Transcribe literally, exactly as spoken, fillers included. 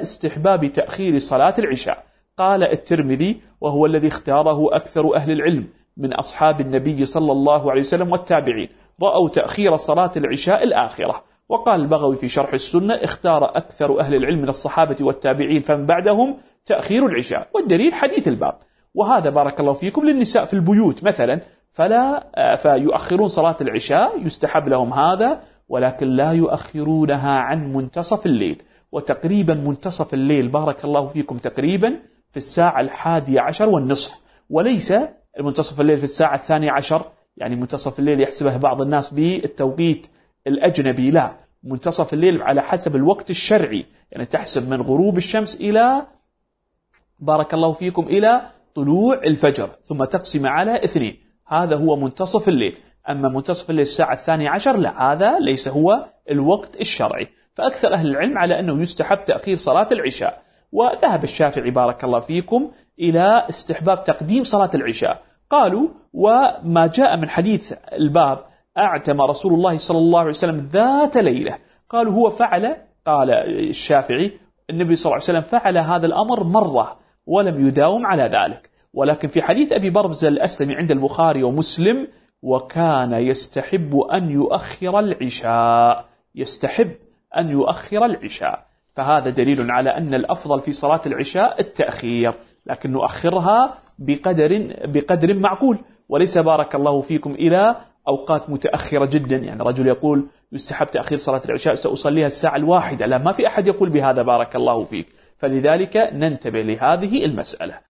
استحباب تأخير صلاة العشاء. قال الترمذي وهو الذي اختاره أكثر أهل العلم من أصحاب النبي صلى الله عليه وسلم والتابعين، رأوا تأخير صلاة العشاء الآخرة. وقال البغوي في شرح السنة اختار أكثر أهل العلم من الصحابة والتابعين فمن بعدهم تأخير العشاء، والدليل حديث الباب. وهذا بارك الله فيكم للنساء في البيوت مثلا، فلا فيؤخرون صلاة العشاء، يستحب لهم هذا، ولكن لا يؤخرونها عن منتصف الليل. وتقريبا منتصف الليل بارك الله فيكم تقريبا في الساعة الحادية عشر والنصف، وليس المنتصف الليل في الساعة الثانية عشر، يعني منتصف الليل يحسبه بعض الناس بالتوقيت الأجنبي، لا، منتصف الليل على حسب الوقت الشرعي، يعني تحسب من غروب الشمس إلى بارك الله فيكم إلى طلوع الفجر، ثم تقسم على اثنين، هذا هو منتصف الليل. أما منتصف الليل الساعة الثانية عشر لا، هذا ليس هو الوقت الشرعي. فأكثر أهل العلم على أنه يستحب تأخير صلاة العشاء. وذهب الشافعي بارك الله فيكم إلى استحباب تقديم صلاة العشاء. قالوا وما جاء من حديث الباب أعتم رسول الله صلى الله عليه وسلم ذات ليلة، قالوا هو فعل، قال الشافعي النبي صلى الله عليه وسلم فعل هذا الأمر مرة ولم يداوم على ذلك. ولكن في حديث أبي برزة الأسلمي عند البخاري ومسلم وكان يستحب أن يؤخر العشاء، يستحب أن يؤخر العشاء، فهذا دليل على أن الأفضل في صلاة العشاء التأخير، لكن نؤخرها بقدر بقدر معقول، وليس بارك الله فيكم إلى أوقات متأخرة جدا. يعني رجل يقول يستحب تأخير صلاة العشاء سأصليها الساعة الواحدة، لا، ما في أحد يقول بهذا بارك الله فيك. فلذلك ننتبه لهذه المسألة.